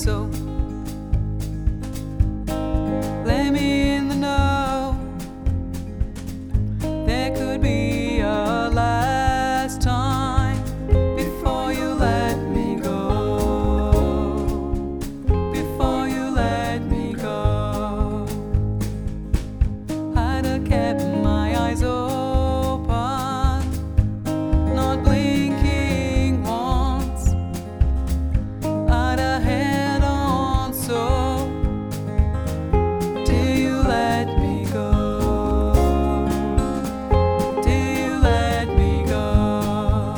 so. Let me in the know. There could be a last time before you let me go. Before you let me go. I'd have kept my eyes open, not blinking once. I'd have held on so till you let me go. Till you let me go.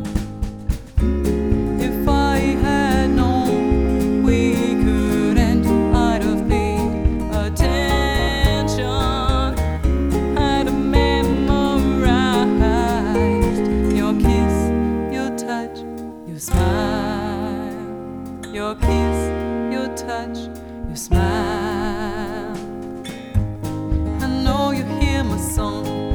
If I had known we could end, I'd have paid attention. I'd have memorized your kiss, your touch, your smile. Your kiss, your touch, your smile. I know you hear my song.